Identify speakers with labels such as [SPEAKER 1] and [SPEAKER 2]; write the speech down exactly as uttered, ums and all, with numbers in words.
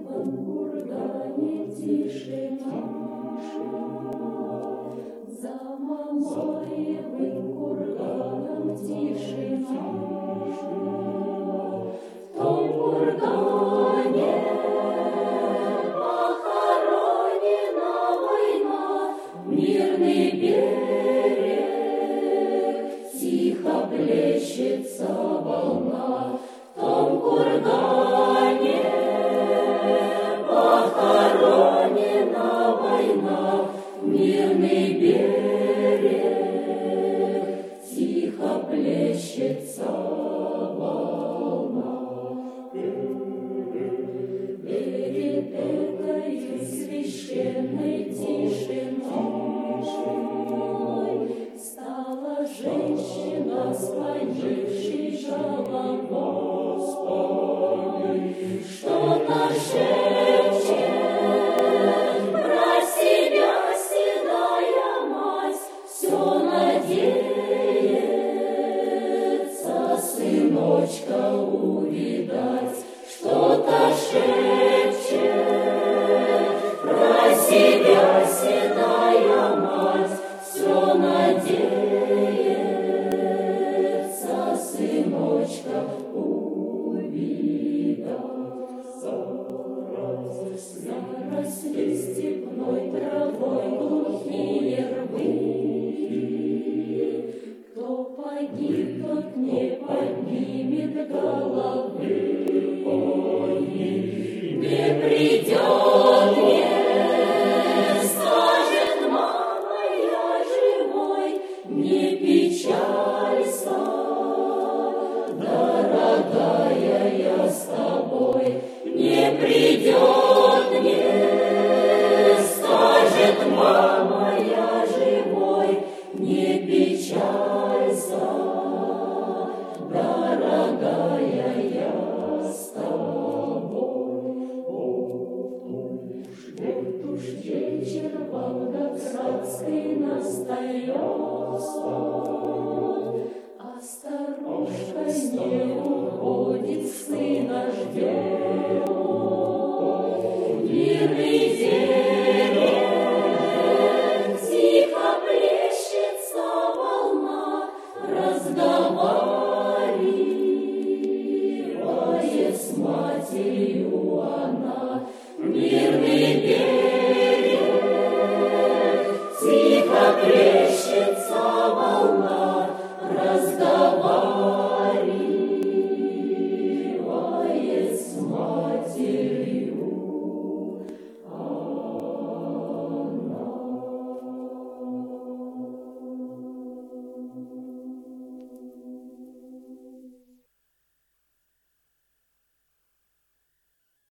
[SPEAKER 1] кургане тишина, за Мамаевым курганом тишина. В том кургане похоронена война, мирный берег, тихо плещется волна. В том кургане похоронена война, мирный берег, тихо плещется волна. Перед этой священной тишиной стала женщина с поникшей головой, что-то шепчет про себя седая мать, все надеется сыночка увидать, что-то шепчет про себя седая мать, все надеется сыночка увидать. Заросли степной травой глухие рвы, кто погиб, тот не поднимет головы. Не придет, не скажет: мама, я живой, не печалься, дорогая, я с тобой. Не придет, не скажет: мама, я живой, не печалься, дорогая, я с тобой. Вот уж вечер волгоградский настается, а старушка не уходит, сына ждет. Мирный берег, тихо плещется волна, разговаривает с матерью она. Мирный берег, тихо плещется волна, разговаривает